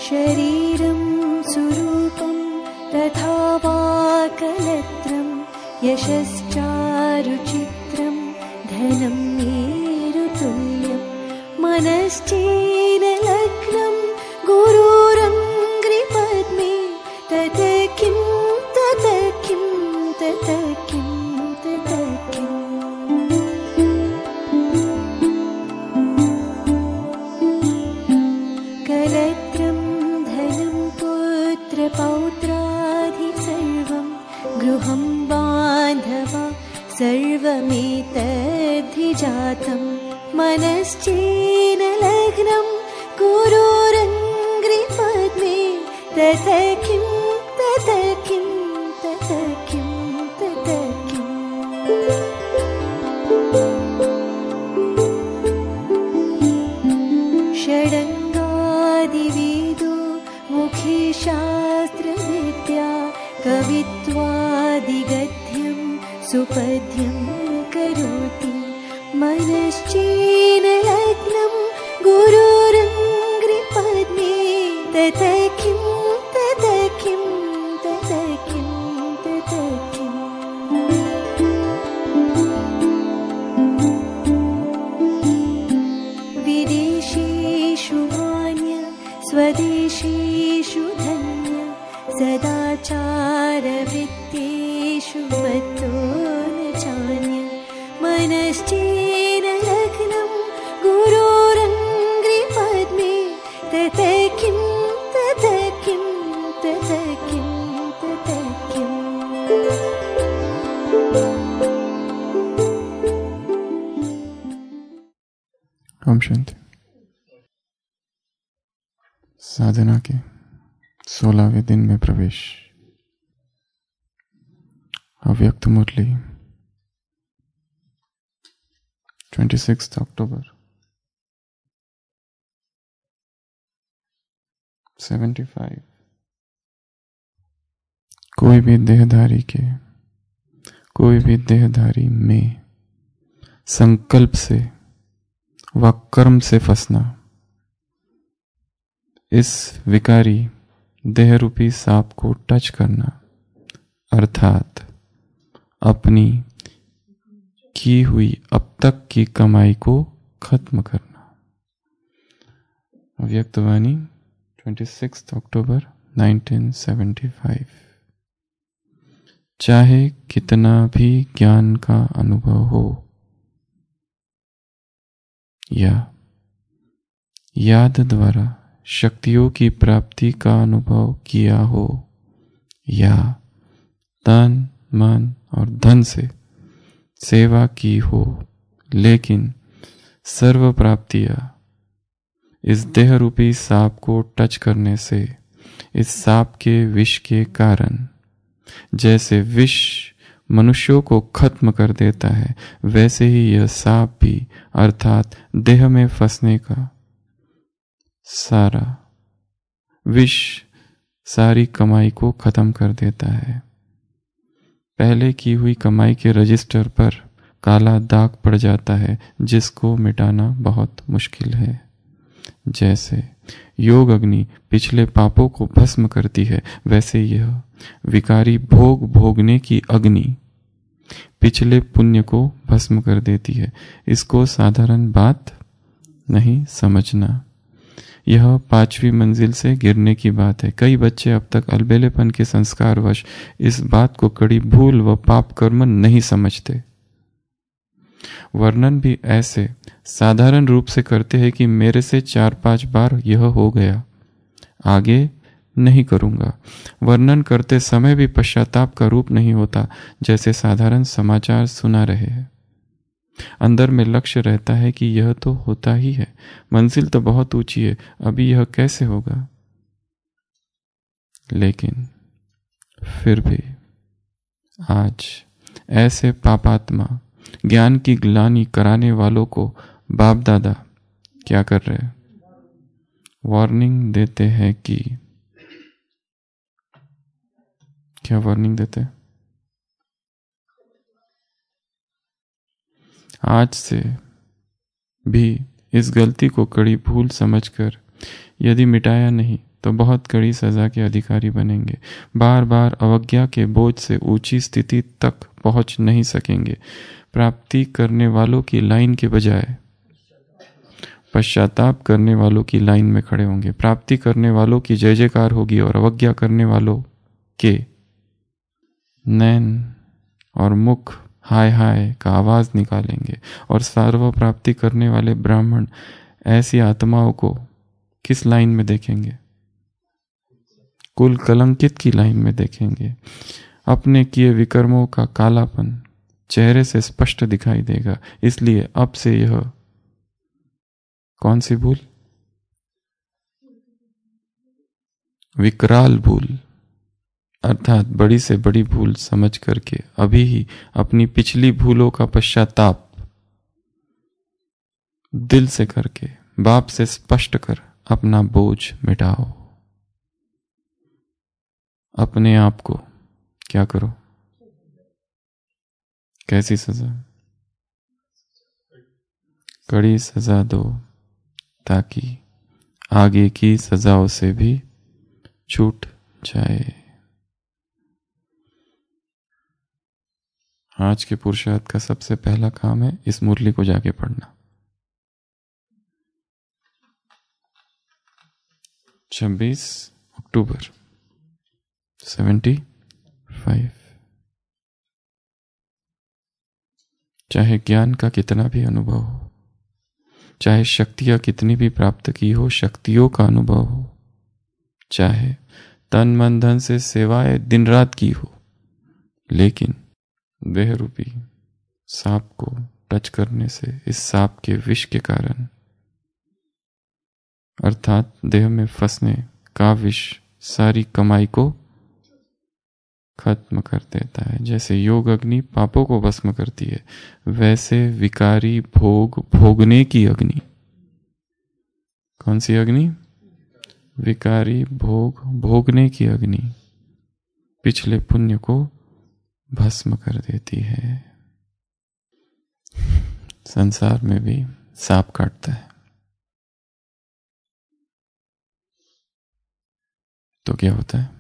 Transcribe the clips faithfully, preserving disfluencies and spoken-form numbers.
शरीरं सुरूपं तथा वा कलत्रं यशश्चारुचित्रं धनं मेरुतुल्यं मनश्चेन लग्नं गुरुरङ्घ्रिपद्मे तत किं तत किं तत किं तत किम् कलत्रं धनं पुत्रपौत्रादि सर्वं गृहं बान्धवा सर्वमेतद्धिजातं मनश्चेन लग्नं गुरुरङ्घ्रिपद्मे तत किं तत किं तत किं तत किम् षडङ्गादिवेदो मुखे शास्त्रविद्या कवित्वादिगद्यं सुपद्यं करोति मनश्चेन लग्नं गुरुरङ्घ्रिपद्मे तत किं तत किं तत किं तत किम् विदेशेषु मान्य स्वदेशेषु धन्य सदाचारवृत्तेषु मत्तो न चान्य मनश्चेन लग्नं गुरुरङ्घ्रिपद्मे तत किं तत किं तत किं तत किम् ओम शांति। साधना के सोलहवें दिन में प्रवेश। अव्यक्त मुरली छब्बीस अक्टूबर पचहत्तर। कोई भी देहधारी के कोई भी देहधारी में संकल्प से व कर्म से फंसना इस विकारी देहरूपी सांप को टच करना अर्थात अपनी की हुई अब तक की कमाई को खत्म करना। अव्यक्तवाणी छब्बीस अक्टूबर उन्नीस सौ पचहत्तर। चाहे कितना भी ज्ञान का अनुभव हो या याद द्वारा शक्तियों की प्राप्ति का अनुभव किया हो या तन मन और धन से सेवा की हो, लेकिन सर्व प्राप्तियां इस देह रूपी सांप को टच करने से इस सांप के विष के कारण, जैसे विष मनुष्यों को खत्म कर देता है, वैसे ही यह सांप भी अर्थात देह में फंसने का सारा विष सारी कमाई को खत्म कर देता है। पहले की हुई कमाई के रजिस्टर पर काला दाग पड़ जाता है जिसको मिटाना बहुत मुश्किल है। जैसे योग अग्नि पिछले पापों को भस्म करती है, वैसे यह विकारी भोग भोगने की अग्नि पिछले पुण्य को भस्म कर देती है। इसको साधारण बात नहीं समझना। यह पांचवी मंजिल से गिरने की बात है। कई बच्चे अब तक अलबेलेपन के संस्कारवश इस बात को कड़ी भूल व पाप कर्म नहीं समझते। वर्णन भी ऐसे साधारण रूप से करते हैं कि मेरे से चार पांच बार यह हो गया, आगे नहीं करूंगा। वर्णन करते समय भी पश्चाताप का रूप नहीं होता, जैसे साधारण समाचार सुना रहे हैं। अंदर में लक्ष्य रहता है कि यह तो होता ही है, मंजिल तो बहुत ऊंची है, अभी यह कैसे होगा। लेकिन फिर भी आज ऐसे पापात्मा ज्ञान की ग्लानि कराने वालों को बाप दादा क्या कर रहे हैं? वार्निंग देते हैं कि क्या वार्निंग देते हैं? आज से भी इस गलती को कड़ी भूल समझकर यदि मिटाया नहीं तो बहुत कड़ी सजा के अधिकारी बनेंगे। बार बार अवज्ञा के बोझ से ऊंची स्थिति तक पहुंच नहीं सकेंगे। प्राप्ति करने वालों की लाइन के बजाय पश्चाताप करने वालों की लाइन में खड़े होंगे। प्राप्ति करने वालों की जय जयकार होगी और अवज्ञा करने वालों के नैन और मुख हाय हाय का आवाज निकालेंगे। और सर्व प्राप्ति करने वाले ब्राह्मण ऐसी आत्माओं को किस लाइन में देखेंगे? कुल कलंकित की लाइन में देखेंगे। अपने किए विकर्मों का कालापन चेहरे से स्पष्ट दिखाई देगा। इसलिए अब से यह कौन सी भूल? विकराल भूल, अर्थात बड़ी से बड़ी भूल समझ करके अभी ही अपनी पिछली भूलों का पश्चाताप दिल से करके बाप से स्पष्ट कर अपना बोझ मिटाओ। अपने आप को क्या करो? कैसी सजा? कड़ी सजा दो ताकि आगे की सजाओं से भी छूट जाए। आज के पुरुषार्थ का सबसे पहला काम है इस मुरली को जाके पढ़ना। छब्बीस अक्टूबर सेवेंटी फाइव। चाहे ज्ञान का कितना भी अनुभव हो, चाहे शक्तियां कितनी भी प्राप्त की हो, शक्तियों का अनुभव हो, चाहे तन मन धन से सेवाएं दिन रात की हो, लेकिन देह रूपी सांप को टच करने से इस सांप के विष के कारण अर्थात देह में फंसने का विष सारी कमाई को खत्म कर देता है। जैसे योग अग्नि पापों को भस्म करती है, वैसे विकारी भोग भोगने की अग्नि, कौन सी अग्नि? विकारी भोग भोगने की अग्नि पिछले पुण्य को भस्म कर देती है। संसार में भी सांप काटता है तो क्या होता है?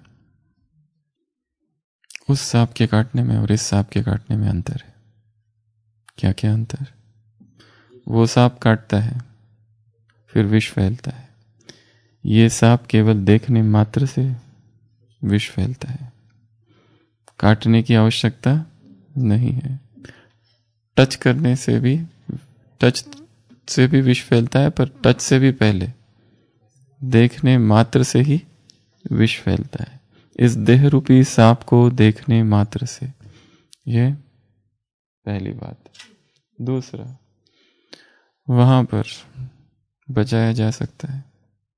उस सांप के काटने में और इस सांप के काटने में अंतर है। क्या क्या अंतर? वो सांप काटता है फिर विष फैलता है, ये सांप केवल देखने मात्र से विष फैलता है, काटने की आवश्यकता नहीं है। टच करने से भी टच से भी विष फैलता है, पर टच से भी पहले देखने मात्र से ही विष फैलता है। इस देह रूपी सांप को देखने मात्र से, यह पहली बात। दूसरा, वहां पर बचाया जा सकता है,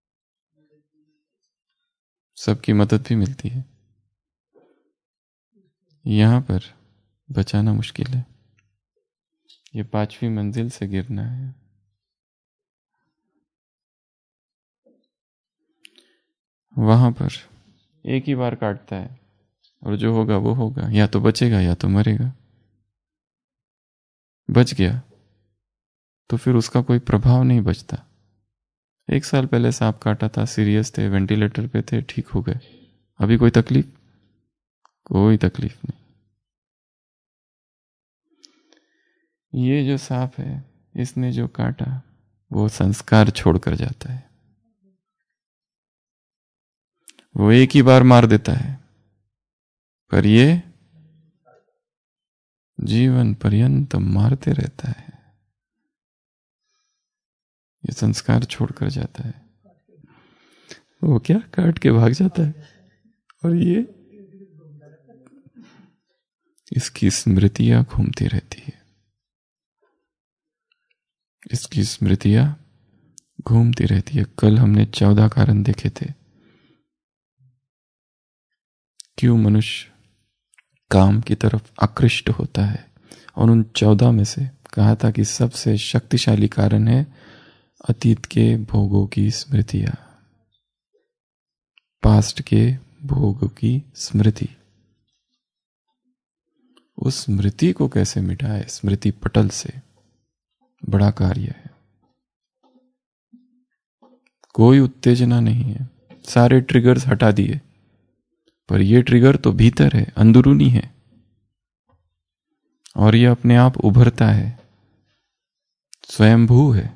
सबकी मदद भी मिलती है। यहां पर बचाना मुश्किल है, ये पांचवी मंजिल से गिरना है। वहां पर एक ही बार काटता है और जो होगा वो होगा, या तो बचेगा या तो मरेगा। बच गया तो फिर उसका कोई प्रभाव नहीं बचता। एक साल पहले सांप काटा था, सीरियस थे, वेंटिलेटर पे थे, ठीक हो गए, अभी कोई तकलीफ? कोई तकलीफ नहीं। ये जो सांप है, इसने जो काटा वो संस्कार छोड़कर जाता है। वो एक ही बार मार देता है, पर ये जीवन पर्यंत मारते रहता है। ये संस्कार छोड़कर जाता है, वो क्या काट के भाग जाता है, और ये इसकी स्मृतियां घूमती रहती है। इसकी स्मृतियां घूमती रहती है। कल हमने चौदह कारण देखे थे, क्यों मनुष्य काम की तरफ आकृष्ट होता है, और उन चौदह में से कहा था कि सबसे शक्तिशाली कारण है अतीत के भोगों की स्मृतियां, पास्ट के भोगों की स्मृति। उस स्मृति को कैसे मिटाए? स्मृति पटल से बड़ा कार्य है। कोई उत्तेजना नहीं है, सारे ट्रिगर्स हटा दिए, पर यह ट्रिगर तो भीतर है, अंदरूनी है, और यह अपने आप उभरता है, स्वयंभू है।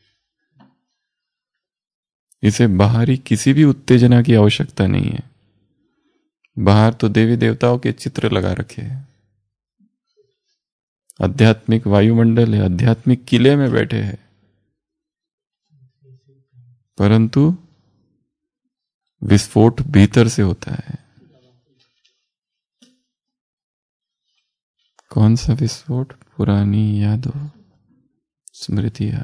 इसे बाहरी किसी भी उत्तेजना की आवश्यकता नहीं है। बाहर तो देवी देवताओं के चित्र लगा रखे हैं, आध्यात्मिक वायुमंडल है, आध्यात्मिक किले में बैठे हैं, परंतु विस्फोट भीतर से होता है। कौन सा विस्फोट? पुरानी यादों, स्मृतियां।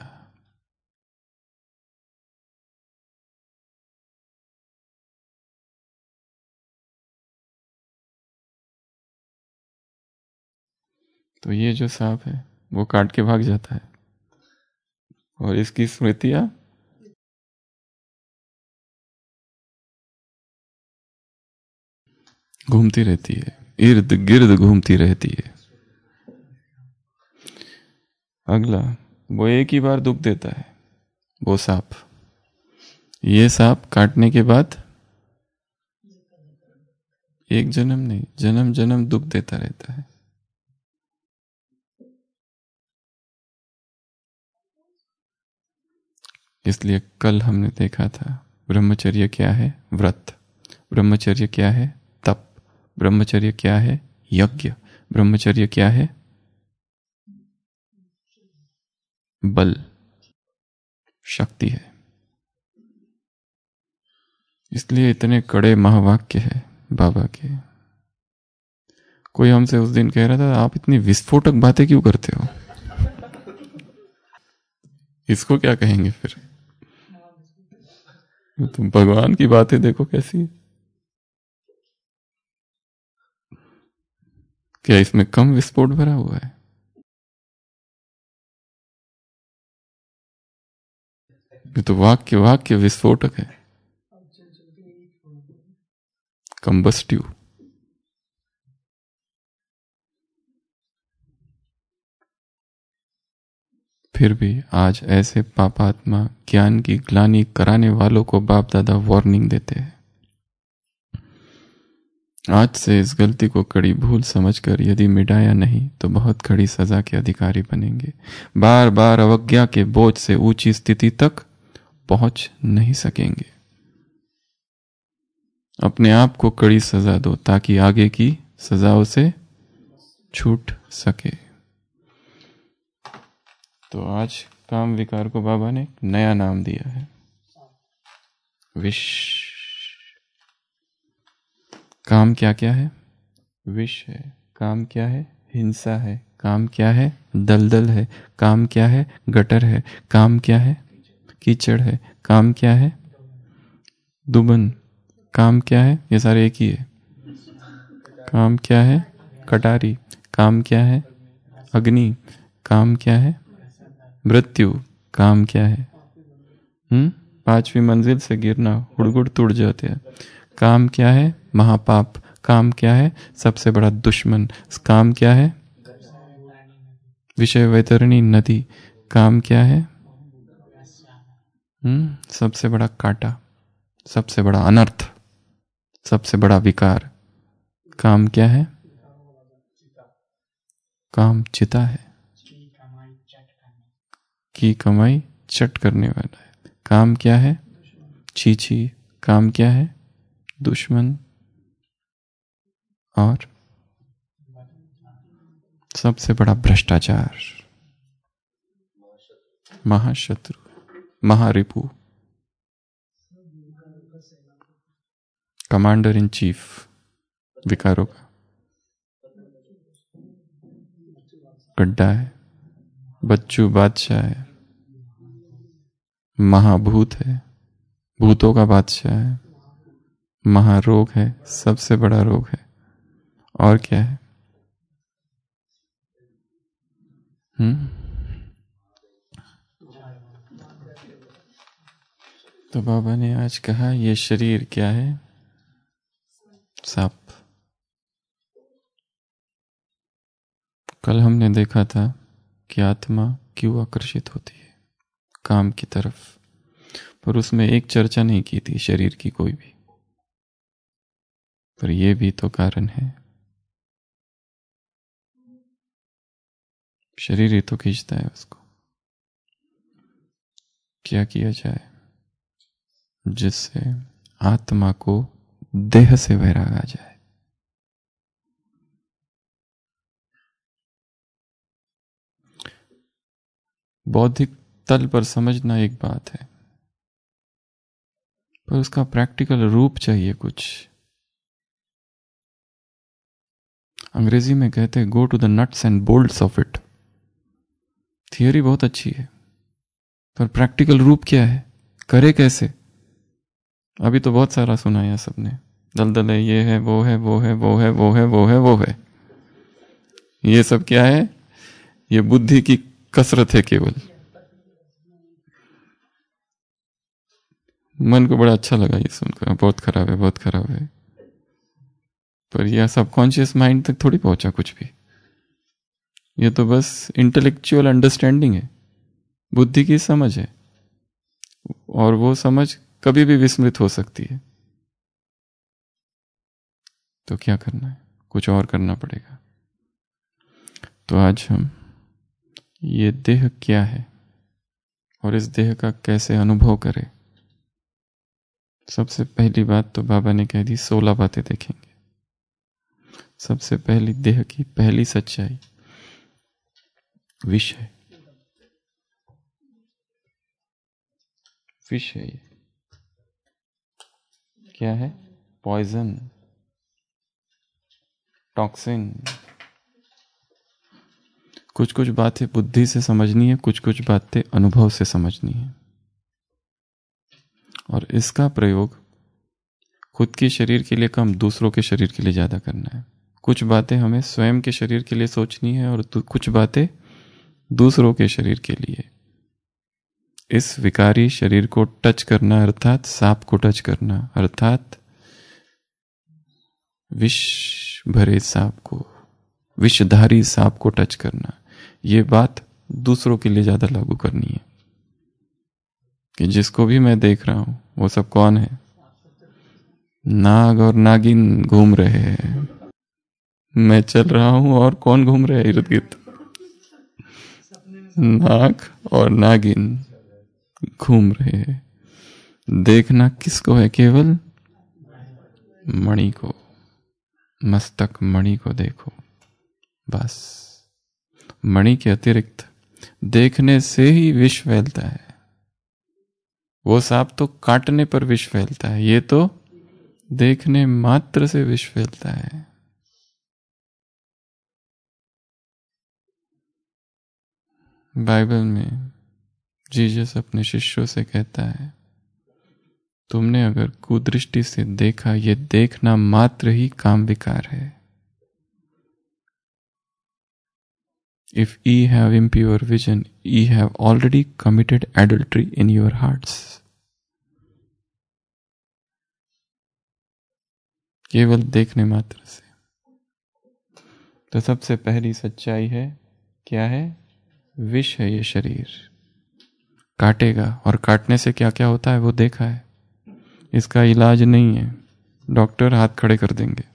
तो ये जो सांप है वो काट के भाग जाता है, और इसकी स्मृतियां घूमती रहती है, इर्द गिर्द घूमती रहती है। अगला, वो एक ही बार दुख देता है, वो सांप। ये सांप काटने के बाद एक जन्म नहीं, जन्म जन्म दुख देता रहता है। इसलिए कल हमने देखा था ब्रह्मचर्य क्या है? व्रत। ब्रह्मचर्य क्या है? तप। ब्रह्मचर्य क्या है? यज्ञ। ब्रह्मचर्य क्या है? बल, शक्ति है। इसलिए इतने कड़े महावाक्य है बाबा के। कोई हमसे उस दिन कह रहा था, आप इतनी विस्फोटक बातें क्यों करते हो? इसको क्या कहेंगे फिर? तुम भगवान की बातें देखो कैसी है। क्या इसमें कम विस्फोट भरा हुआ है? ये तो वाक्य वाक्य विस्फोटक है, कंबस्टिव। फिर भी आज ऐसे पापात्मा ज्ञान की ग्लानि कराने वालों को बाप दादा वार्निंग देते हैं। आज से इस गलती को कड़ी भूल समझकर यदि मिटाया नहीं तो बहुत कड़ी सजा के अधिकारी बनेंगे। बार बार अवज्ञा के बोझ से ऊंची स्थिति तक पहुंच नहीं सकेंगे। अपने आप को कड़ी सजा दो ताकि आगे की सजाओं से छूट सके। तो आज काम विकार को बाबा ने नया नाम दिया है, विष। काम क्या क्या है? विष है। काम क्या है? हिंसा है। काम क्या है? दलदल है। काम क्या है? गटर है। काम क्या है? कीचड़ है। काम क्या है? दुबन। काम क्या है? ये सारे एक ही है। काम क्या है? कटारी। काम क्या है? अग्नि। काम क्या है? मृत्यु। काम क्या है? हम्म पांचवी मंजिल से गिरना, हुड़गुड़ टूट जाते हैं। काम क्या है? महापाप। काम क्या है? सबसे बड़ा दुश्मन। काम क्या है? विषय वैतरणी नदी। काम क्या है? हम्म सबसे बड़ा कांटा, सबसे बड़ा अनर्थ, सबसे बड़ा विकार। काम क्या है? काम चिता है, की कमाई चट करने वाला है। काम क्या है? छीछी। काम क्या है? दुश्मन और सबसे बड़ा भ्रष्टाचार, महाशत्रु, महारिपु, कमांडर इन चीफ विकारों का। गड्ढा है, बच्चू बादशाह है, महाभूत है, भूतों का बादशाह है, महारोग है, सबसे बड़ा रोग है। और क्या है? हम्म तो बाबा ने आज कहा ये शरीर क्या है? सांप। कल हमने देखा था कि आत्मा क्यों आकर्षित होती है काम की तरफ। पर उसमें एक चर्चा नहीं की थी शरीर की कोई भी। पर यह भी तो कारण है, शरीर ही तो खींचता है उसको। क्या किया जाए जिससे आत्मा को देह से वैराग आ जाए? बौद्धिक तल पर समझना एक बात है, पर उसका प्रैक्टिकल रूप चाहिए कुछ। अंग्रेजी में कहते हैं go to the nuts and bolts of it. Theory बहुत अच्छी है, पर प्रैक्टिकल रूप क्या है, करे कैसे? अभी तो बहुत सारा सुना है सबने, दलदल है, ये है, वो है, वो है, वो है, वो है, वो है, वो है। ये सब क्या है? ये बुद्धि की कसरत है केवल। मन को बड़ा अच्छा लगा ये सुनकर, बहुत खराब है, बहुत खराब है, पर यह सबकॉन्शियस माइंड तक थोड़ी पहुंचा कुछ भी। ये तो बस इंटेलेक्चुअल अंडरस्टैंडिंग है, बुद्धि की समझ है, और वो समझ कभी भी विस्मृत हो सकती है। तो क्या करना है? कुछ और करना पड़ेगा। तो आज हम ये देह क्या है और इस देह का कैसे अनुभव करें, सबसे पहली बात तो बाबा ने कह दी, सोलह बातें देखेंगे। सबसे पहली देह की पहली सच्चाई विष है। विष है, ये क्या है? Poison, toxin. कुछ कुछ बातें बुद्धि से समझनी है, कुछ कुछ बातें अनुभव से समझनी है, और इसका प्रयोग खुद के शरीर के लिए कम, दूसरों के शरीर के लिए ज्यादा करना है। कुछ बातें हमें स्वयं के शरीर के लिए सोचनी है और कुछ बातें दूसरों के शरीर के लिए। इस विकारी शरीर को टच करना अर्थात सांप को टच करना, अर्थात विष भरे सांप को, विषधारी सांप को टच करना, ये बात दूसरों के लिए ज्यादा लागू करनी है। कि जिसको भी मैं देख रहा हूं वो सब कौन है? नाग और नागिन घूम रहे हैं। मैं चल रहा हूं और कौन घूम रहे हैं इर्द गिर्द? नाग और नागिन घूम रहे हैं। देखना किसको है? केवल मणि को, मस्तक मणि को देखो बस। मणि के अतिरिक्त देखने से ही विष फैलता है। वो सांप तो काटने पर विष फैलता है, ये तो देखने मात्र से विष फैलता है। बाइबल में जीसस अपने शिष्यों से कहता है, तुमने अगर कुदृष्टि से देखा, ये देखना मात्र ही काम विकार है। If ye have impure vision, ye have already committed adultery in your hearts. केवल देखने मात्र से। तो सबसे पहली सच्चाई है, क्या है? विष है ये शरीर, काटेगा। और काटने से क्या क्या होता है वो देखा है। इसका इलाज नहीं है, डॉक्टर हाथ खड़े कर देंगे,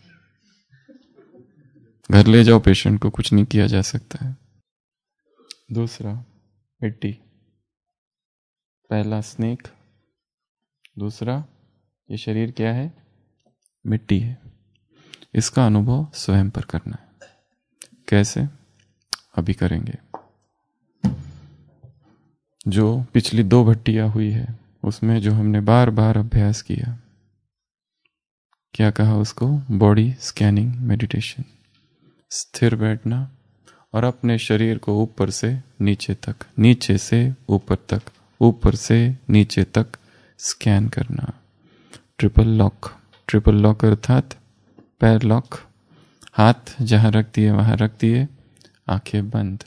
घर ले जाओ पेशेंट को, कुछ नहीं किया जा सकता है। दूसरा मिट्टी, पहला स्नेक, दूसरा ये शरीर क्या है? मिट्टी है। इसका अनुभव स्वयं पर करना है। कैसे? अभी करेंगे। जो पिछली दो भट्टियां हुई है उसमें जो हमने बार बार अभ्यास किया, क्या कहा उसको? Body scanning meditation. स्थिर बैठना और अपने शरीर को ऊपर से नीचे तक, नीचे से ऊपर तक, ऊपर से नीचे तक स्कैन करना। ट्रिपल लॉक, ट्रिपल लॉक अर्थात पैर लॉक, हाथ जहां रख दिए वहां रख दिए, आंखें बंद।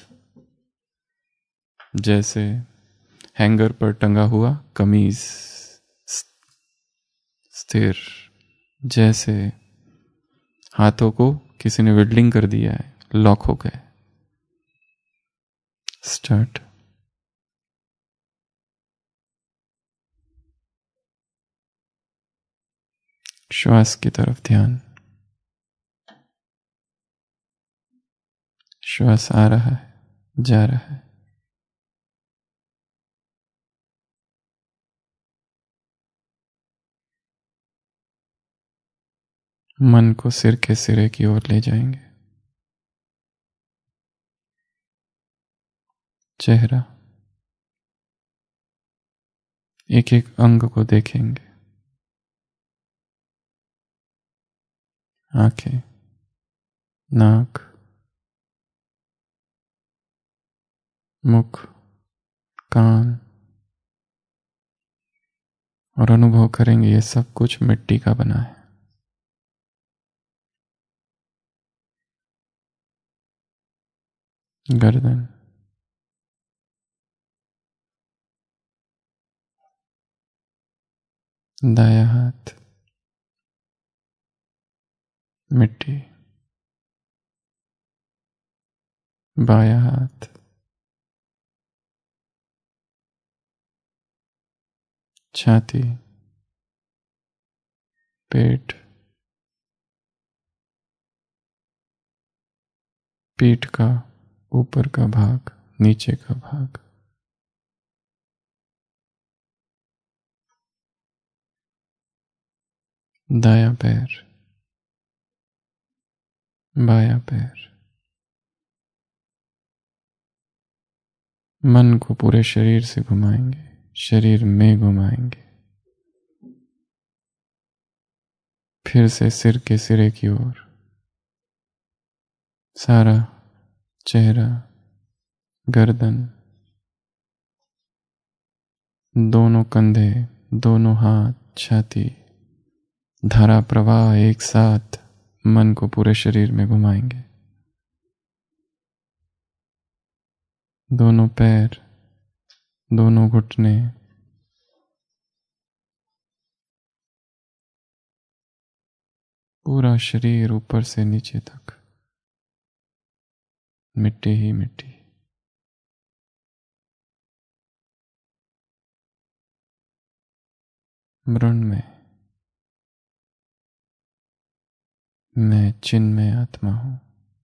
जैसे हैंगर पर टंगा हुआ कमीज स्थिर, जैसे हाथों को किसी ने वेल्डिंग कर दिया है, लॉक हो गए। स्टार्ट। श्वास की तरफ ध्यान। श्वास आ रहा है, जा रहा है। मन को सिर के सिरे की ओर ले जाएंगे। चेहरा, एक एक अंग को देखेंगे। आंखें, नाक, मुख, कान, और अनुभव करेंगे ये सब कुछ मिट्टी का बना है। गर्दन, दायां हाथ, मिट्टी, बायां हाथ, छाती, पेट, पीठ का ऊपर का भाग, नीचे का भाग, दायां पैर, बायां पैर। मन को पूरे शरीर से घुमाएंगे, शरीर में घुमाएंगे। फिर से सिर के सिरे की ओर, सारा चेहरा, गर्दन, दोनों कंधे, दोनों हाथ, छाती, धारा प्रवाह एक साथ मन को पूरे शरीर में घुमाएंगे। दोनों पैर, दोनों घुटने, पूरा शरीर ऊपर से नीचे तक मिट्टी ही मिट्टी। मृण में मैं चिन्मय आत्मा हूं।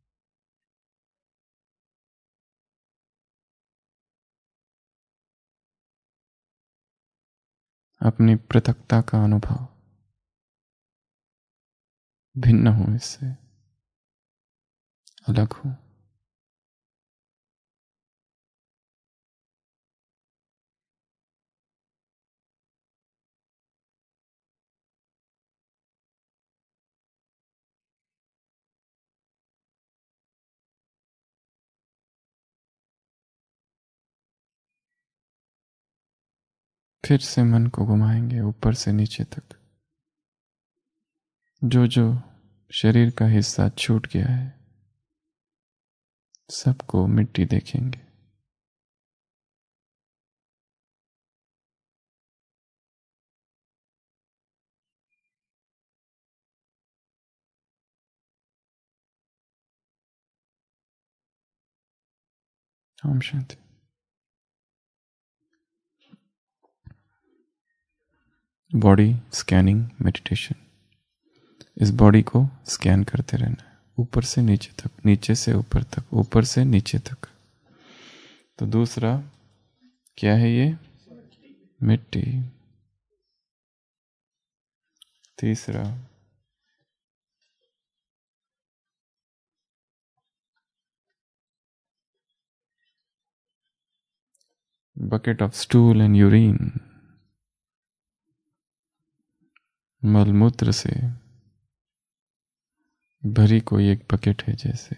अपनी पृथकता का अनुभव, भिन्न हूं, इससे अलग हूं। फिर से मन को घुमाएंगे ऊपर से नीचे तक। जो जो शरीर का हिस्सा छूट गया है सबको मिट्टी देखेंगे। ओम शांति। Body scanning meditation. इस बॉडी को स्कैन करते रहना है, ऊपर से नीचे तक, नीचे से ऊपर तक, ऊपर से नीचे तक। तो दूसरा क्या है ये? मिट्टी। तीसरा bucket of stool and urine. मलमूत्र से भरी कोई एक बकेट है जैसे।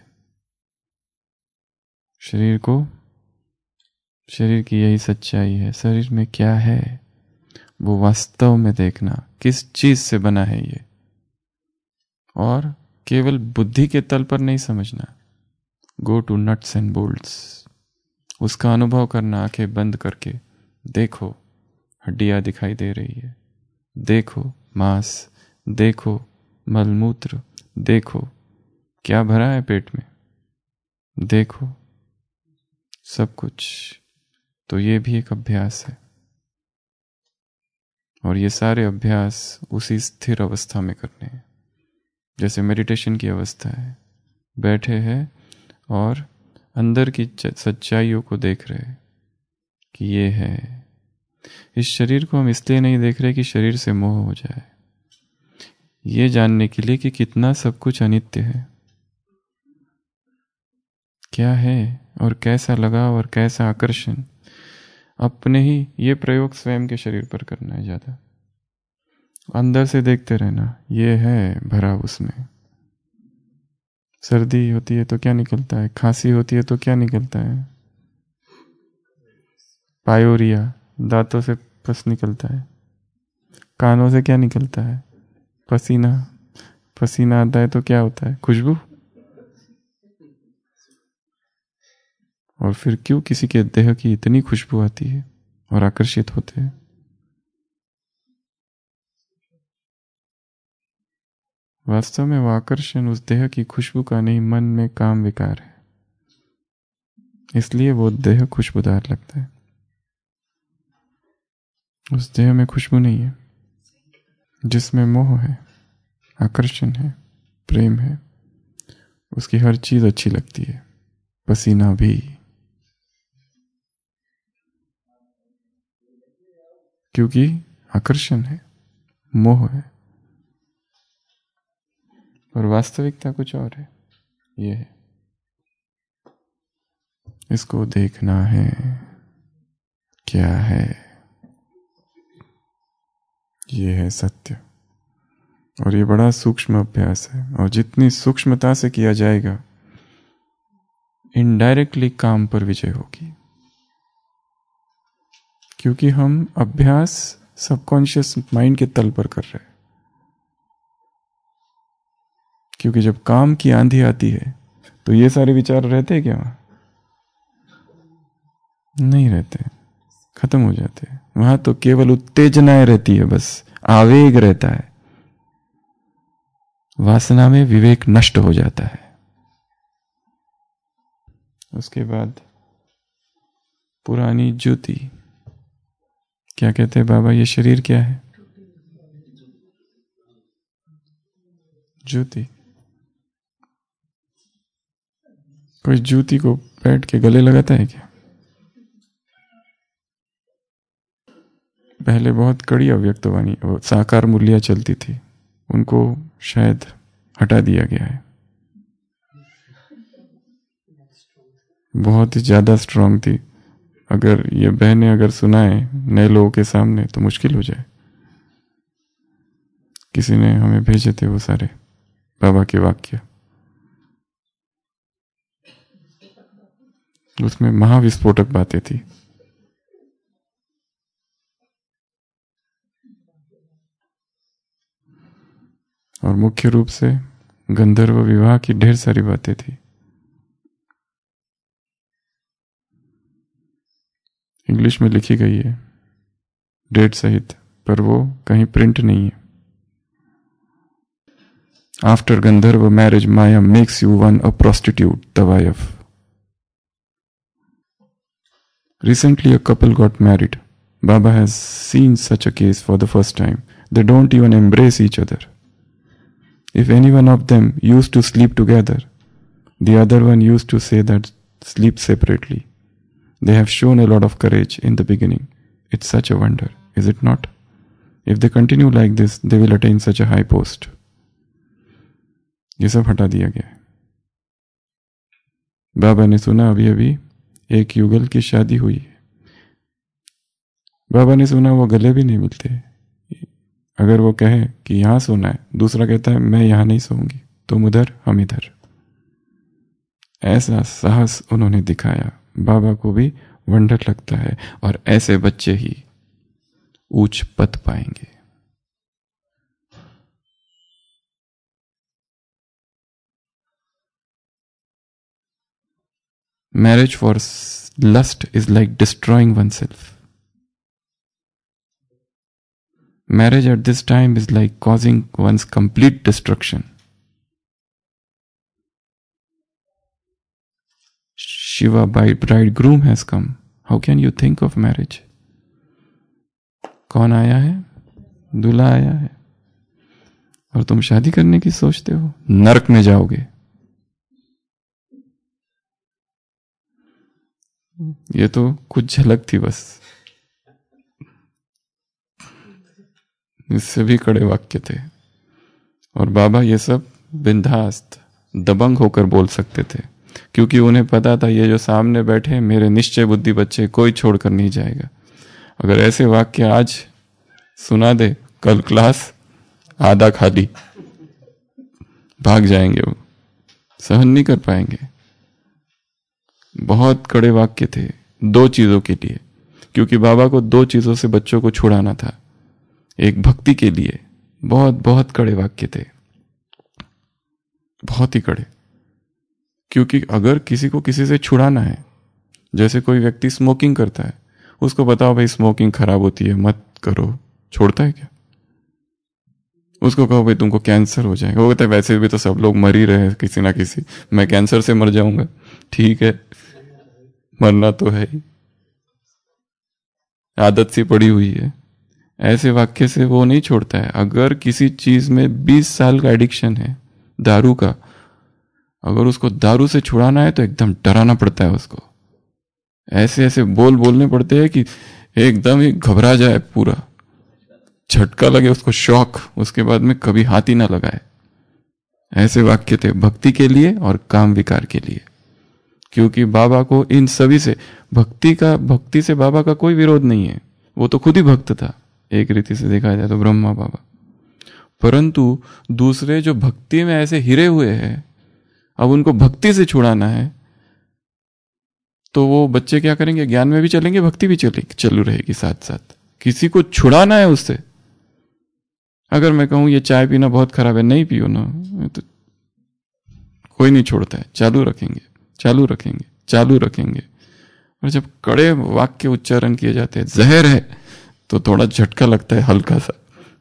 शरीर को, शरीर की यही सच्चाई है। शरीर में क्या है वो वास्तव में देखना, किस चीज से बना है ये, और केवल बुद्धि के तल पर नहीं समझना। Go to nuts and bolts, उसका अनुभव करना। आंखें बंद करके देखो, हड्डियां दिखाई दे रही है, देखो मांस, देखो मलमूत्र, देखो क्या भरा है पेट में, देखो सब कुछ। तो ये भी एक अभ्यास है। और ये सारे अभ्यास उसी स्थिर अवस्था में करने हैं, जैसे मेडिटेशन की अवस्था है। बैठे हैं और अंदर की सच्चाइयों को देख रहे हैं कि ये है। इस शरीर को हम इसलिए नहीं देख रहे कि शरीर से मोह हो जाए, ये जानने के लिए कि कितना सब कुछ अनित्य है, क्या है और कैसा लगाव और कैसा आकर्षण। अपने ही ये प्रयोग स्वयं के शरीर पर करना है ज्यादा, अंदर से देखते रहना, ये है भरा उसमें। सर्दी होती है तो क्या निकलता है, खांसी होती है तो क्या निकलता है, पायोरिया, दांतों से पस निकलता है, कानों से क्या निकलता है, पसीना। पसीना आता है तो क्या होता है, खुशबू। और फिर क्यों किसी के देह की इतनी खुशबू आती है और आकर्षित होते हैं। वास्तव में वो आकर्षण उस देह की खुशबू का नहीं, मन में काम विकार है, इसलिए वो देह खुशबूदार लगता है। उस देह में खुशबू नहीं है, जिसमें मोह है, आकर्षण है, प्रेम है, उसकी हर चीज अच्छी लगती है, पसीना भी। क्योंकि आकर्षण है, मोह है। और वास्तविकता कुछ और है, ये है। इसको देखना है क्या है, ये है सत्य। और ये बड़ा सूक्ष्म अभ्यास है, और जितनी सूक्ष्मता से किया जाएगा इनडायरेक्टली काम पर विजय होगी। क्योंकि हम अभ्यास सबकॉन्शियस माइंड के तल पर कर रहे हैं। क्योंकि जब काम की आंधी आती है तो ये सारे विचार रहते हैं क्या, वहां नहीं रहते, खत्म हो जाते हैं। वहां तो केवल उत्तेजनाएं रहती है, बस आवेग रहता है। वासना में विवेक नष्ट हो जाता है। उसके बाद पुरानी ज्योति, क्या कहते हैं बाबा, ये शरीर क्या है, ज्योति। कोई ज्योति को बैठ के गले लगाता है क्या? पहले बहुत कड़ी अव्यक्तवाणी और साकार मूल्य चलती थी, उनको शायद हटा दिया गया है। बहुत ही ज्यादा स्ट्रांग थी। अगर ये बहनें अगर सुनाए नए लोगों के सामने तो मुश्किल हो जाए। किसी ने हमें भेजे थे वो सारे बाबा के वाक्य, उसमें महाविस्फोटक बातें थी। और मुख्य रूप से गंधर्व विवाह की ढेर सारी बातें थी। इंग्लिश में लिखी गई है डेट सहित, पर वो कहीं प्रिंट नहीं है। After Gandharva marriage maya makes you one a prostitute the wife. Recently, a couple got married. Baba has seen such a case for the first time. They don't even embrace each other. If any one of them used to sleep together, the other one used to say that sleep separately. They have shown a lot of courage in the beginning. It's such a wonder, is it not? If they continue like this, they will attain such a high post. ये सब हटा दिया गया है। बाबा ने सुना अभी अभी एक युगल की शादी हुई है। बाबा ने सुना वो गले भी नहीं मिलते। अगर वो कहे कि यहां सोना है, दूसरा कहता है मैं यहां नहीं सोऊंगी, तुम उधर हम इधर। ऐसा साहस उन्होंने दिखाया। बाबा को भी वंडर लगता है, और ऐसे बच्चे ही उच्च पद पाएंगे। Marriage for lust is like destroying oneself. Marriage at this time is like causing one's complete destruction. Shiva, bridegroom has come. How can you think of marriage? कौन आया है? दूल्हा आया है और तुम शादी करने की सोचते हो, नरक में जाओगे। ये तो कुछ झलक थी बस, इससे भी कड़े वाक्य थे। और बाबा ये सब बिंदास्त दबंग होकर बोल सकते थे, क्योंकि उन्हें पता था ये जो सामने बैठे मेरे निश्चय बुद्धि बच्चे, कोई छोड़कर नहीं जाएगा। अगर ऐसे वाक्य आज सुना दे, कल क्लास आधा खाली, भाग जाएंगे, वो सहन नहीं कर पाएंगे। बहुत कड़े वाक्य थे दो चीजों के लिए, क्योंकि बाबा को दो चीजों से बच्चों को छुड़ाना था। एक भक्ति के लिए बहुत बहुत कड़े वाक्य थे, बहुत ही कड़े। क्योंकि अगर किसी को किसी से छुड़ाना है, जैसे कोई व्यक्ति स्मोकिंग करता है, उसको बताओ भाई स्मोकिंग खराब होती है, मत करो, छोड़ता है क्या? उसको कहो भाई तुमको कैंसर हो जाएगा, वो कहता है वैसे भी तो सब लोग मर ही रहे हैं किसी ना किसी, मैं कैंसर से मर जाऊंगा। ठीक है, मरना तो है ही, आदत सी पड़ी हुई है। ऐसे वाक्य से वो नहीं छोड़ता है। अगर किसी चीज में बीस साल का एडिक्शन है, दारू का, अगर उसको दारू से छुड़ाना है तो एकदम डराना पड़ता है उसको, ऐसे ऐसे बोल बोलने पड़ते हैं कि एकदम ही घबरा जाए, पूरा झटका लगे उसको, शॉक, उसके बाद में कभी हाथ ही ना लगाए। ऐसे वाक्य थे भक्ति के लिए और काम विकार के लिए। क्योंकि बाबा को इन सभी से, भक्ति का भक्ति से बाबा का कोई विरोध नहीं है, वो तो खुद ही भक्त था एक रीति से देखा जाए तो, ब्रह्मा बाबा। परंतु दूसरे जो भक्ति में ऐसे हिरे हुए हैं, अब उनको भक्ति से छुड़ाना है तो वो बच्चे क्या करेंगे? ज्ञान में भी चलेंगे, भक्ति भी चलेगी, चालू रहेगी साथ साथ। किसी को छुड़ाना है उससे। अगर मैं कहूं ये चाय पीना बहुत खराब है, नहीं पियो ना, तो कोई नहीं छोड़ता है, चालू रखेंगे चालू रखेंगे चालू रखेंगे। और जब कड़े वाक्य उच्चारण किए जाते हैं, जहर है, तो थोड़ा झटका लगता है हल्का सा,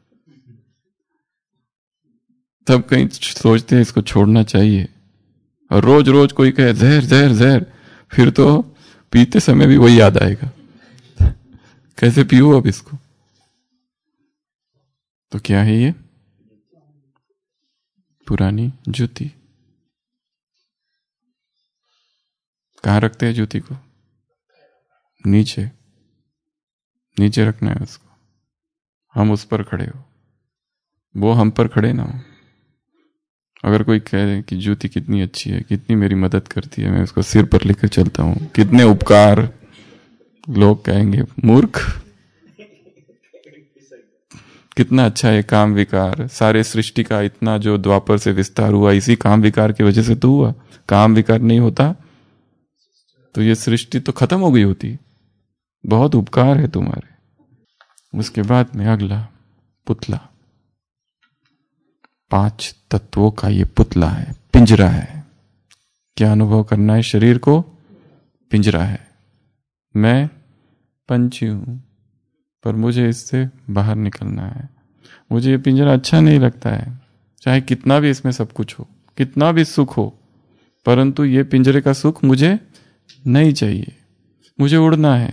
तब कहीं सोचते हैं इसको छोड़ना चाहिए। और रोज रोज कोई कहे जहर जहर जहर, फिर तो पीते समय भी वही याद आएगा, कैसे पीऊं अब इसको। तो क्या है ये? पुरानी जूती। कहाँ रखते हैं जूती को? नीचे, नीचे रखना है उसको। हम उस पर खड़े हो, वो हम पर खड़े ना हो। अगर कोई कह रहे कि जूती कितनी अच्छी है, कितनी मेरी मदद करती है, मैं उसको सिर पर लेकर चलता हूं, कितने उपकार, लोग कहेंगे मूर्ख, कितना अच्छा है काम विकार। सारे सृष्टि का इतना जो द्वापर से विस्तार हुआ, इसी काम विकार की वजह से तो हुआ। काम विकार नहीं होता तो ये सृष्टि तो खत्म हो गई होती। बहुत उपकार है तुम्हारे। उसके बाद में अगला पुतला, पांच तत्वों का ये पुतला है, पिंजरा है। क्या अनुभव करना है? शरीर को पिंजरा है। मैं पंछी हूं, पर मुझे इससे बाहर निकलना है। मुझे ये पिंजरा अच्छा नहीं लगता है, चाहे कितना भी इसमें सब कुछ हो, कितना भी सुख हो, परंतु ये पिंजरे का सुख मुझे नहीं चाहिए, मुझे उड़ना है।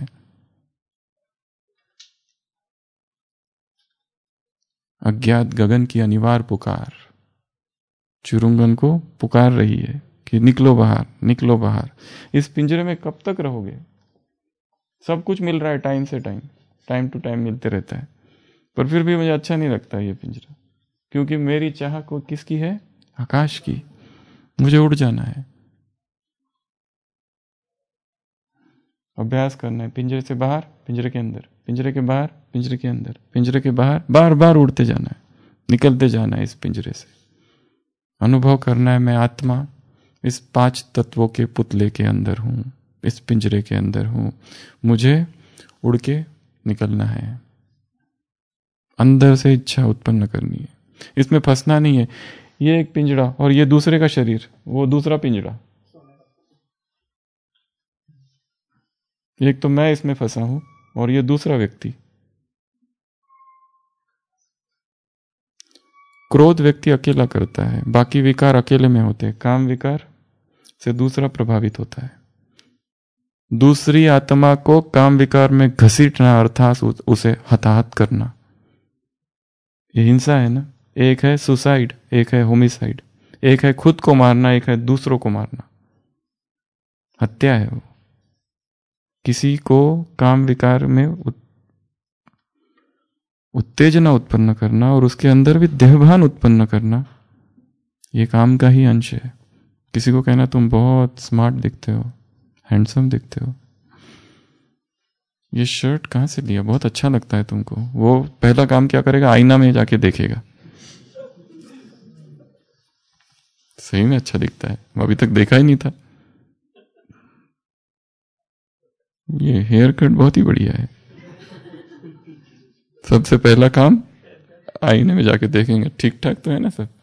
अज्ञात गगन की अनिवार्य पुकार चुरुंगन को पुकार रही है कि निकलो बाहर, निकलो बाहर। इस पिंजरे में कब तक रहोगे? सब कुछ मिल रहा है टाइम से टाइम, टाइम टू टाइम मिलते रहता है, पर फिर भी मुझे अच्छा नहीं लगता ये पिंजरा, क्योंकि मेरी चाह को किसकी है? आकाश की। मुझे उड़ जाना है। अभ्यास करना है, पिंजरे से बाहर, पिंजरे के अंदर, पिंजरे के बाहर, पिंजरे के अंदर, पिंजरे के बाहर, बार बार उड़ते जाना है, निकलते जाना है इस पिंजरे से। अनुभव करना है मैं आत्मा इस पांच तत्वों के पुतले के अंदर हूं, इस पिंजरे के अंदर हूं, मुझे उड़ के निकलना है। अंदर से इच्छा उत्पन्न करनी है, इसमें फंसना नहीं है। ये एक पिंजरा और ये दूसरे का शरीर, वो दूसरा पिंजरा। एक तो मैं इसमें फंसा हूं और ये दूसरा व्यक्ति। क्रोध व्यक्ति अकेला करता है, बाकी विकार अकेले में होते हैं। काम विकार से दूसरा प्रभावित होता है। दूसरी आत्मा को काम विकार में घसीटना अर्थात उसे हताहत करना। ये हिंसा है ना। एक है सुसाइड, एक है होमिसाइड, एक है खुद को मारना, एक है दूसरों को मारना। हत्या है वो। किसी को काम विकार में उत्तेजना उत्पन्न करना और उसके अंदर भी देहभान उत्पन्न करना, ये काम का ही अंश है। किसी को कहना तुम बहुत स्मार्ट दिखते हो, हैंडसम दिखते हो, ये शर्ट कहाँ से लिया, बहुत अच्छा लगता है तुमको, वो पहला काम क्या करेगा, आईना में जाके देखेगा, सही में अच्छा दिखता है, वो अभी तक देखा ही नहीं था, ये हेयर कट बहुत ही बढ़िया है। सबसे पहला काम आईने में जाके देखेंगे ठीक ठाक तो है ना सब।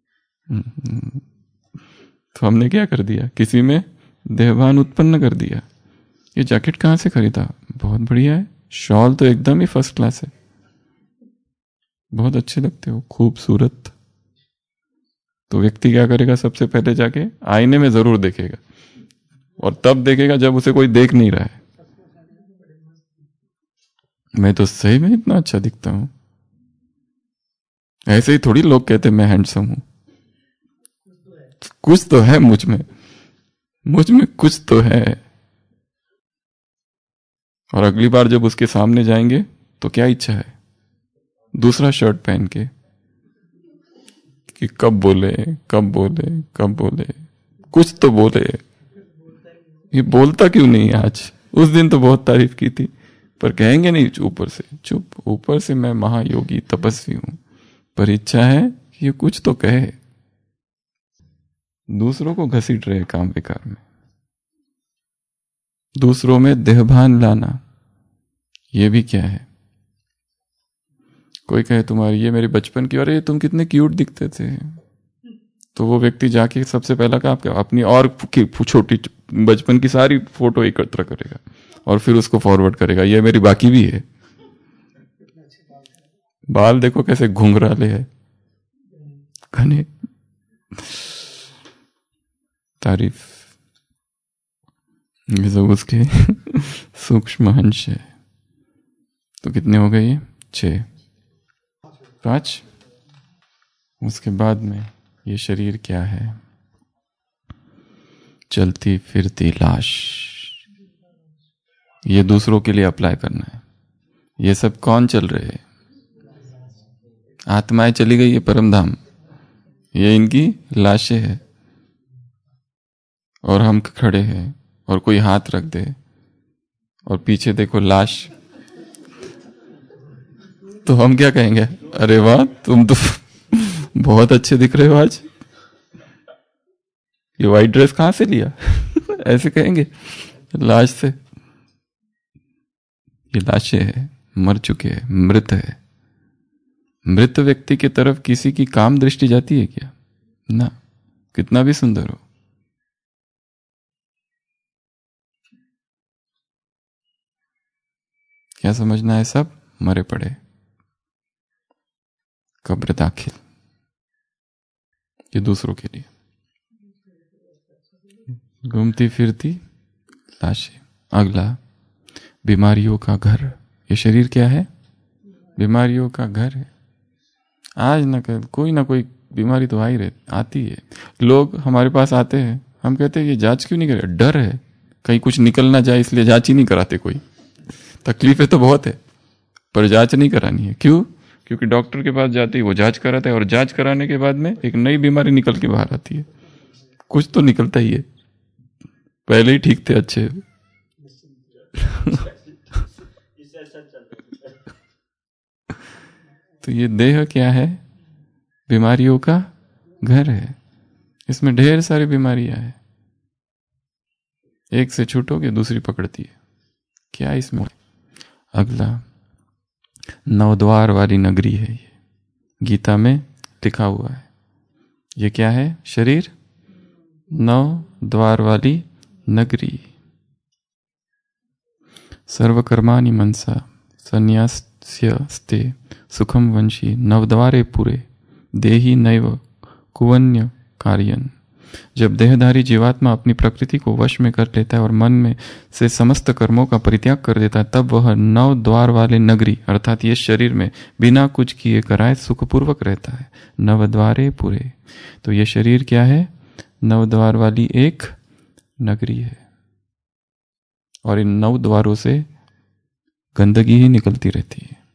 तो हमने क्या कर दिया, किसी में देहभान उत्पन्न कर दिया। ये जैकेट कहाँ से खरीदा, बहुत बढ़िया है, शॉल तो एकदम ही फर्स्ट क्लास है, बहुत अच्छे लगते हो, खूबसूरत। तो व्यक्ति क्या करेगा, सबसे पहले जाके आईने में जरूर देखेगा, और तब देखेगा जब उसे कोई देख नहीं रहा है। मैं तो सही में इतना अच्छा दिखता हूं, ऐसे ही थोड़ी लोग कहते मैं हैंडसम हूं, कुछ तो है मुझ में, मुझ में कुछ तो है। और अगली बार जब उसके सामने जाएंगे तो क्या इच्छा है, दूसरा शर्ट पहन के कि कब बोले कब बोले कब बोले, कुछ तो बोले। ये बोलता क्यों नहीं आज, उस दिन तो बहुत तारीफ की थी, पर कहेंगे नहीं ऊपर से, चुप, ऊपर से मैं महायोगी तपस्वी हूं, पर इच्छा है कि ये कुछ तो कहे। दूसरों को घसीट रहे काम विकार में, दूसरों में देहभान लाना, ये भी क्या है। कोई कहे तुम्हारी ये मेरे बचपन की, अरे तुम कितने क्यूट दिखते थे, तो वो व्यक्ति जाके सबसे पहला काम क्या, अपनी और छोटी बचपन की सारी फोटो एकत्र करेगा और फिर उसको फॉरवर्ड करेगा, ये मेरी बाकी भी है, बाल देखो कैसे घुंघराले है, घने, तारीफ। ये सब उसके सूक्ष्म अंश है। तो कितने हो गए ये, छह, पांच। उसके बाद में ये शरीर क्या है, चलती फिरती लाश, ये दूसरों के लिए अप्लाई करना है। ये सब कौन चल रहे हैं, आत्माएं चली गई है परम धाम, ये इनकी लाशें हैं, और हम खड़े हैं और कोई हाथ रख दे और पीछे देखो लाश, तो हम क्या कहेंगे, अरे वाह तुम तो बहुत अच्छे दिख रहे हो आज, ये वाइट ड्रेस कहां से लिया ऐसे कहेंगे लाश से। ये लाशें है, मर चुके हैं, मृत है। मृत व्यक्ति की तरफ किसी की काम दृष्टि जाती है क्या, ना, कितना भी सुंदर हो। क्या समझना है, सब मरे पड़े, कब्र दाखिल, ये दूसरों के लिए घूमती फिरती लाशें। अगला, बीमारियों का घर। ये शरीर क्या है, बीमारियों का घर है। आज ना कल कोई ना कोई बीमारी तो आ ही रहती, आती है। लोग हमारे पास आते हैं, हम कहते हैं ये जांच क्यों नहीं करे, डर है कहीं कुछ निकल ना जाए, इसलिए जांच ही नहीं कराते। कोई तकलीफें तो बहुत है पर जांच नहीं करानी है। क्यों, क्योंकि डॉक्टर के पास जाते ही वो जांच कराता है, और जांच कराने के बाद में एक नई बीमारी निकल के बाहर आती है। कुछ तो निकलता ही है, पहले ही ठीक थे अच्छे तो ये देह क्या है, बीमारियों का घर है। इसमें ढेर सारी बीमारियां हैं, एक से छूटोगे दूसरी पकड़ती है। क्या इसमें, अगला, नवद्वार वाली नगरी है, ये गीता में लिखा हुआ है। ये क्या है, शरीर, नव द्वार वाली नगरी। सर्वकर्माणि मनसा संन्यास्यस्ते सुखम वंशी नवद्वारे पुरे देहि नैव कुवन्य कार्यन जब देहधारी जीवात्मा अपनी प्रकृति को वश में कर लेता है और मन में से समस्त कर्मों का परित्याग कर देता है, तब वह नौ द्वार वाले नगरी अर्थात ये शरीर में बिना कुछ किए कराए सुखपूर्वक रहता है। नव द्वारे पूरे, तो ये शरीर क्या है? नव द्वार वाली एक नगरी है, और इन नौ द्वारों से गंदगी ही निकलती रहती है।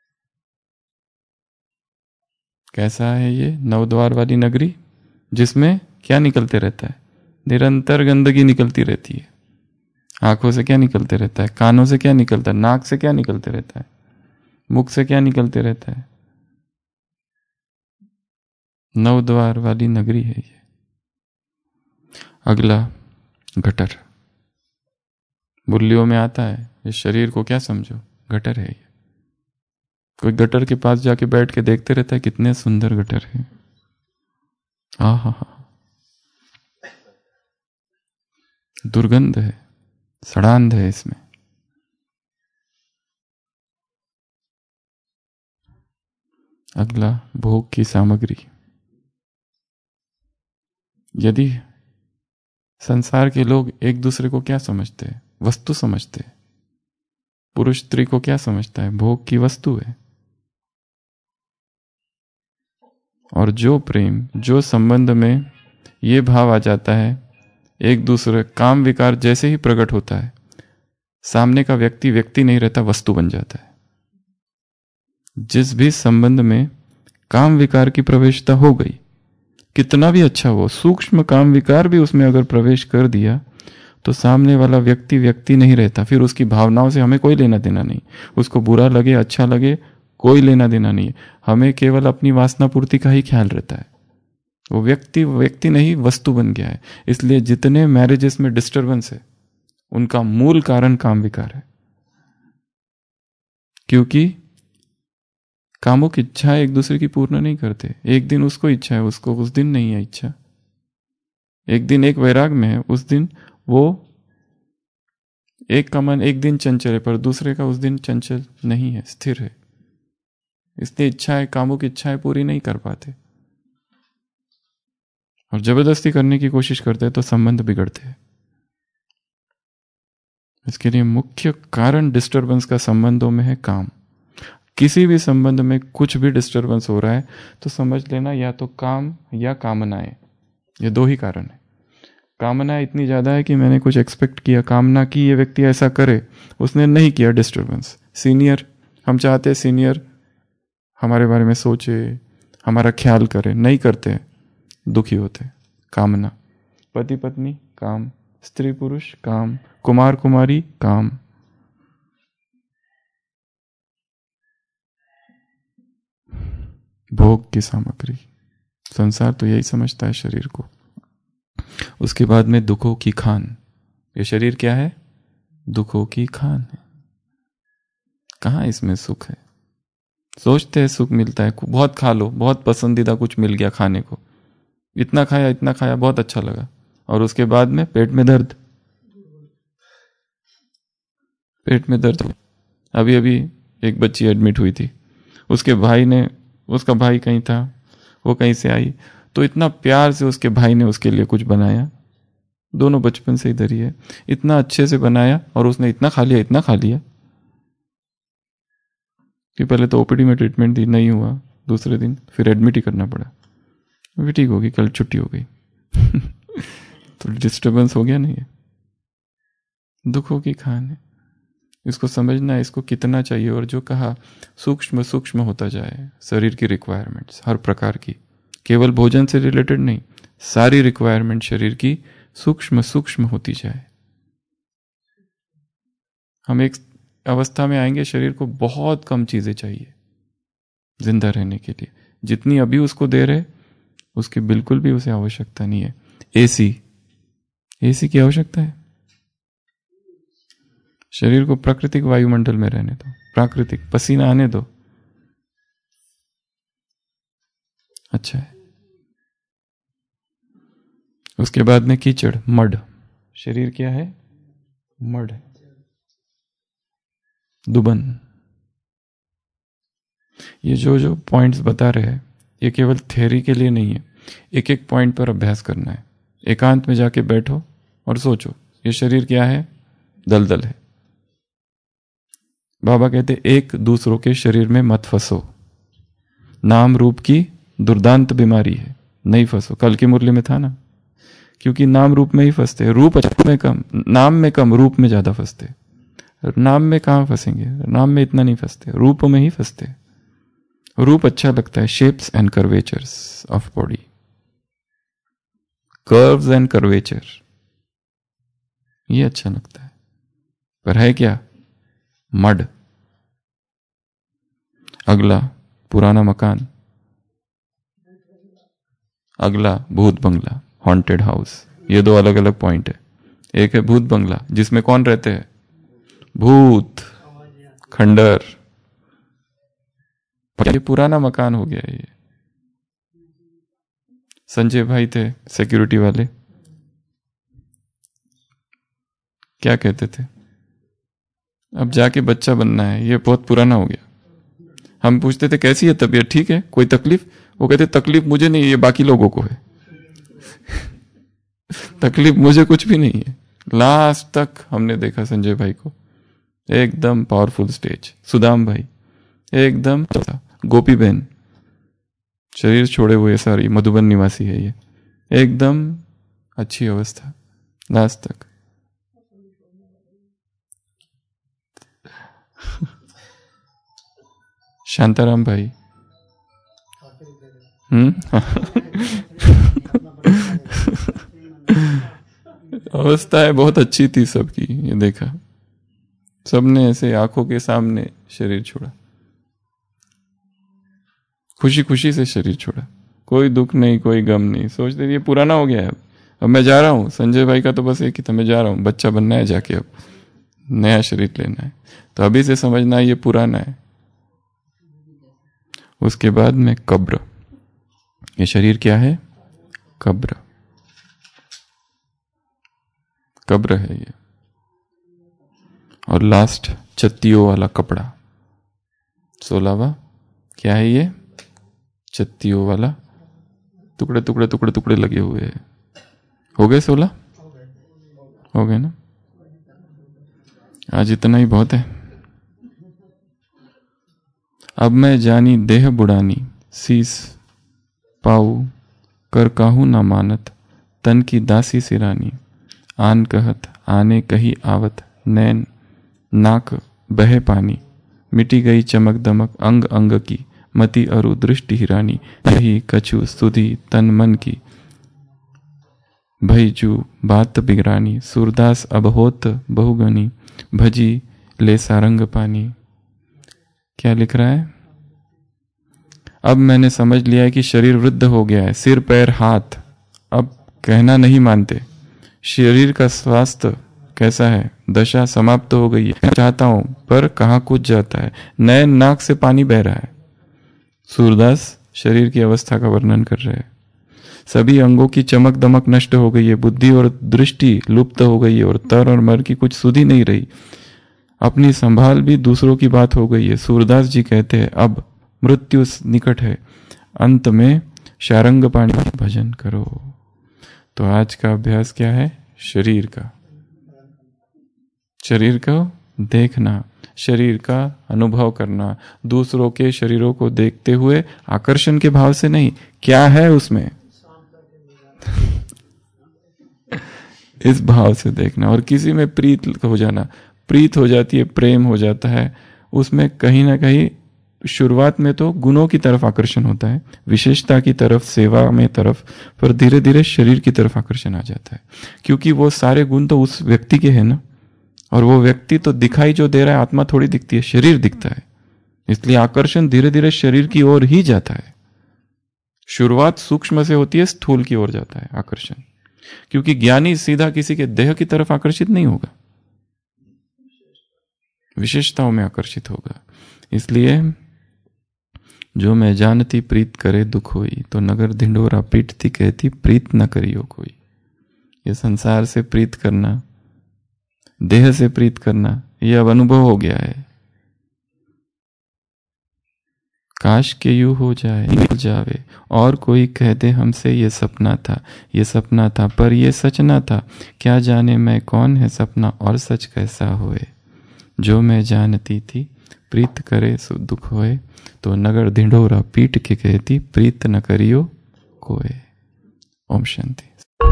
कैसा है ये नौ द्वार वाली नगरी? जिसमें क्या निकलते रहता है? निरंतर गंदगी निकलती रहती है। आंखों से क्या निकलते रहता है? कानों से क्या निकलता है? नाक से क्या निकलते रहता है? मुख से क्या निकलते रहता है? नौ द्वार वाली नगरी है ये। अगला गटर, बुल्लियों में आता है। इस शरीर को क्या समझो? गटर है ये। कोई गटर के पास जाके बैठ के देखते रहता है कितने सुंदर गटर है। हा हा हा, दुर्गंध है, सड़ांध है इसमें। अगला भोग की सामग्री। यदि संसार के लोग एक दूसरे को क्या समझते हैं? वस्तु समझते हैं। पुरुष स्त्री को क्या समझता है? भोग की वस्तु है। और जो प्रेम, जो संबंध में ये भाव आ जाता है, एक दूसरे काम विकार जैसे ही प्रकट होता है, सामने का व्यक्ति व्यक्ति नहीं रहता, वस्तु बन जाता है। जिस भी संबंध में काम विकार की प्रवेशता हो गई, कितना भी अच्छा हो, सूक्ष्म काम विकार भी उसमें अगर प्रवेश कर दिया, तो सामने वाला व्यक्ति व्यक्ति नहीं रहता। फिर उसकी भावनाओं से हमें कोई लेना देना नहीं। उसको बुरा लगे अच्छा लगे, कोई लेना देना नहीं है। हमें केवल अपनी वासना पूर्ति का ही ख्याल रहता है। वो व्यक्ति व्यक्ति नहीं, वस्तु बन गया है। इसलिए जितने मैरिजेस में डिस्टरबेंस है, उनका मूल कारण काम विकार है। क्योंकि कामुक इच्छा एक दूसरे की पूर्ण नहीं करते। एक दिन उसको इच्छा है, उसको उस दिन नहीं है इच्छा। एक दिन एक वैराग में है, उस दिन वो एक का मन एक दिन चंचल है, पर दूसरे का उस दिन चंचल नहीं है, स्थिर है। इसलिए इच्छाएं, कामुक इच्छाएं पूरी नहीं कर पाते, और जबरदस्ती करने की कोशिश करते हैं तो संबंध बिगड़ते हैं। इसके लिए मुख्य कारण डिस्टरबेंस का संबंधों में है काम। किसी भी संबंध में कुछ भी डिस्टरबेंस हो रहा है तो समझ लेना या तो काम या कामनाएं, ये दो ही कारण है। कामना इतनी ज्यादा है कि मैंने कुछ एक्सपेक्ट किया, कामना की ये व्यक्ति ऐसा करे, उसने नहीं किया, डिस्टरबेंस। सीनियर, हम चाहते हैं सीनियर हमारे बारे में सोचे, हमारा ख्याल करे, नहीं करते, दुखी होते। कामना। पति पत्नी काम, स्त्री पुरुष काम, कुमार कुमारी काम। भोग की सामग्री, संसार तो यही समझता है शरीर को। उसके बाद में दुखों की खान। ये शरीर क्या है? दुखों की खान है। कहाँ इसमें सुख है? सोचते हैं सुख मिलता है, बहुत खा लो, बहुत पसंदीदा कुछ मिल गया खाने को, इतना खाया इतना खाया, बहुत अच्छा लगा, और उसके बाद में पेट में दर्द, पेट में दर्द। अभी अभी एक बच्ची एडमिट हुई थी, उसके भाई ने, उसका भाई कहीं था, वो कहीं से आई, तो इतना प्यार से उसके भाई ने उसके लिए कुछ बनाया। दोनों बचपन से इधर ही है, इतना अच्छे से बनाया, और उसने इतना खा लिया, इतना खा लिया कि पहले तो ओपीडी में ट्रीटमेंट दी, नहीं हुआ, दूसरे दिन फिर एडमिट ही करना पड़ा। अभी ठीक होगी, कल छुट्टी हो गई। तो डिस्टर्बेंस हो गया नहीं है, दुखों की खान है। इसको समझना है, इसको कितना चाहिए। और जो कहा सूक्ष्म सूक्ष्म होता जाए शरीर की रिक्वायरमेंट्स, हर प्रकार की, केवल भोजन से रिलेटेड नहीं, सारी रिक्वायरमेंट शरीर की सूक्ष्म सूक्ष्म होती जाए। हम एक अवस्था में आएंगे शरीर को बहुत कम चीजें चाहिए जिंदा रहने के लिए। जितनी अभी उसको दे रहे, उसकी बिल्कुल भी उसे आवश्यकता नहीं है। एसी, एसी की आवश्यकता है? शरीर को प्राकृतिक वायुमंडल में रहने दो, प्राकृतिक पसीना आने दो, अच्छा है। उसके बाद में कीचड़, मड। शरीर क्या है? मड है, दुबन। ये जो जो पॉइंट्स बता रहे हैं, ये केवल थ्योरी के लिए नहीं है, एक एक पॉइंट पर अभ्यास करना है। एकांत में जाके बैठो और सोचो ये शरीर क्या है, दलदल है। बाबा कहते एक दूसरों के शरीर में मत फंसो, नाम रूप की दुर्दांत बीमारी है, नहीं फंसो। कल की मुरली में था ना, क्योंकि नाम रूप में ही फंसते, रूप में कम, नाम में कम, रूप में ज्यादा फंसते। नाम में कहाँ फंसेंगे, नाम में इतना नहीं फंसते, रूप में ही फंसते। रूप अच्छा लगता है, shapes and curvatures of body, curves and curvature, ये अच्छा लगता है। पर है क्या, मड। अगला पुराना मकान, अगला भूत बंगला, हॉन्टेड हाउस। ये दो अलग अलग पॉइंट है। एक है भूत बंगला जिसमें कौन रहते हैं, भूत, खंडर। ये पुराना मकान हो गया। ये संजय भाई थे सिक्योरिटी वाले, क्या कहते थे, अब जाके बच्चा बनना है, ये बहुत पुराना हो गया। हम पूछते थे कैसी है तबीयत, ठीक है, कोई तकलीफ? वो कहते तकलीफ मुझे नहीं, ये बाकी लोगों को है। तकलीफ मुझे कुछ भी नहीं है। लास्ट तक हमने देखा संजय भाई को, एकदम पावरफुल स्टेज। सुदाम भाई एकदम, गोपी बहन शरीर छोड़े हुए, सारी मधुबन निवासी है ये, एकदम अच्छी अवस्था लास्ट तक। शांताराम भाई, हम्म अवस्थाएं बहुत अच्छी थी सबकी, ये देखा सबने ऐसे आंखों के सामने शरीर छोड़ा, खुशी खुशी से शरीर छोड़ा, कोई दुख नहीं, कोई गम नहीं। सोचते ये पुराना हो गया है, अब मैं जा रहा हूं। संजय भाई का तो बस एक ही था, मैं जा रहा हूं, बच्चा बनना है जाके, अब नया शरीर लेना है। तो अभी से समझना ये पुराना है। उसके बाद में कब्र, ये शरीर क्या है, कब्र, कब्र है ये। और लास्ट चत्तियों वाला कपड़ा, सोलहवा क्या है ये, चत्तियों वाला, टुकड़े टुकड़े टुकड़े टुकड़े लगे हुए हैं। हो गए सोलह, हो गए ना। आज इतना ही बहुत है। अब मैं जानी देह बुड़ानी, सीस पाऊ कर काहू ना मानत, तन की दासी सिरानी। आन कहत आने कही आवत, नैन नाक बहे पानी। मिटी गई चमक दमक अंग अंग की, मति अरु दृष्टि हिरानी। यही कछु सुधी तन मन की, भईजू बात बिगरानी। सूरदास अब होत बहुगनी, भजी ले सारंग पानी। क्या लिख रहा है, अब मैंने समझ लिया है कि शरीर वृद्ध हो गया है, सिर पैर हाथ अब कहना नहीं मानते। शरीर का स्वास्थ्य कैसा है, दशा समाप्त हो गई है। चाहता हूं पर कहां कुछ जाता है, नए नाक से पानी बह रहा है। सूरदास शरीर की अवस्था का वर्णन कर रहे हैं। सभी अंगों की चमक दमक नष्ट हो गई है, बुद्धि और दृष्टि लुप्त हो गई है, और तर और मर की कुछ सुधि नहीं रही। अपनी संभाल भी दूसरों की बात हो गई है। सूरदास जी कहते हैं अब मृत्यु निकट है, अंत में शारंग पाणी भजन करो। तो आज का अभ्यास क्या है, शरीर का, शरीर को देखना, शरीर का अनुभव करना, दूसरों के शरीरों को देखते हुए आकर्षण के भाव से नहीं, क्या है उसमें इस भाव से देखना। और किसी में प्रीत हो जाना, प्रीत हो जाती है, प्रेम हो जाता है, उसमें कहीं ना कहीं शुरुआत में तो गुणों की तरफ आकर्षण होता है, विशेषता की तरफ, सेवा में तरफ, पर धीरे धीरे शरीर की तरफ आकर्षण आ जाता है। क्योंकि वो सारे गुण तो उस व्यक्ति के हैं ना, और वो व्यक्ति तो दिखाई जो दे रहा है, आत्मा थोड़ी दिखती है, शरीर दिखता है। इसलिए आकर्षण धीरे धीरे शरीर की ओर ही जाता है। शुरुआत सूक्ष्म से होती है, स्थूल की ओर जाता है आकर्षण। क्योंकि ज्ञानी सीधा किसी के देह की तरफ आकर्षित नहीं होगा, विशेषताओं में आकर्षित होगा। इसलिए जो मैं जानती प्रीत करे दुख होई, तो नगर धिंडोरा पीटती कहती प्रीत न करियो कोई। ये संसार से प्रीत करना, देह से प्रीत करना, ये अब अनुभव हो गया है। काश के यूं हो जाए निकल जावे और कोई कह दे हमसे ये सपना था, ये सपना था पर ये सच ना था। क्या जाने मैं कौन है सपना और सच कैसा होए। जो मैं जानती थी प्रीत करे सो दुख होए, तो नगर ढिंढोरा पीट के कहती प्रीत न करियो कोए। ओम शांति।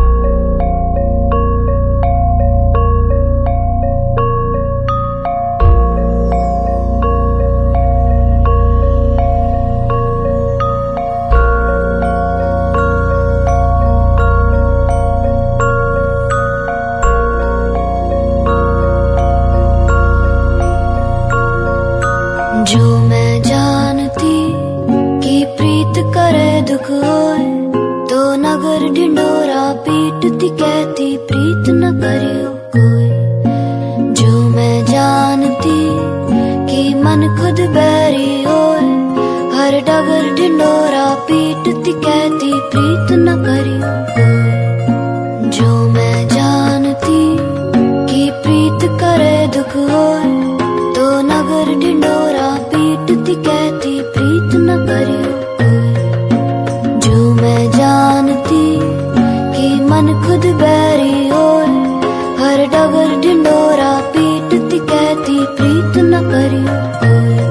जो मैं जानती कि प्रीत करे दुख होए, तो नगर ढिंडोरा पीटती कहती प्रीत न करियो कोई। जो मैं जानती कि मन खुद बैरी होए, हर डगर ढिंडोरा पीटती कहती प्रीत न करियो कोई। जो मैं जानती कि प्रीत करे दुख होए, तो नगर ढिंडोरा पीटती कहती प्रीत न करियो कोई। जो मैं जानती कि मन खुद बैरी होए, हर डगर ढिंडोरा पीटती कहती प्रीत न करियो कोई।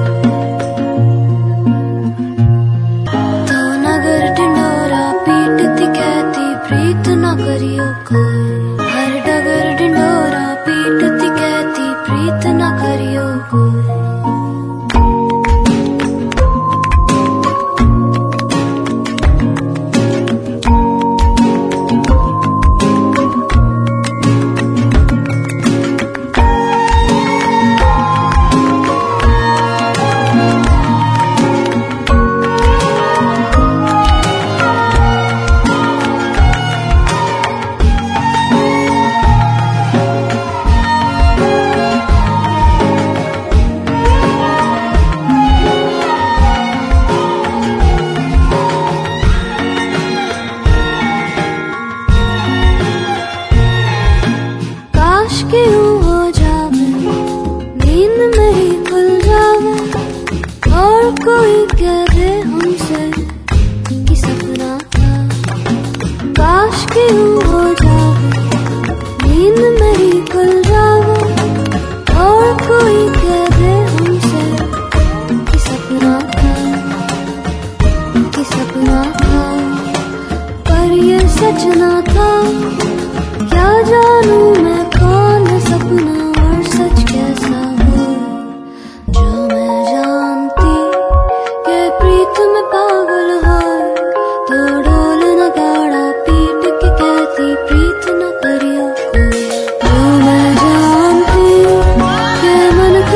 तो नगर ढिंडोरा पीटती कहती प्रीत न करियो कोई, हर डगर ढिंडोरा पीटती कहती प्रीत न करियो कोई।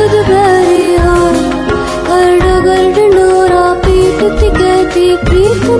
प्रीत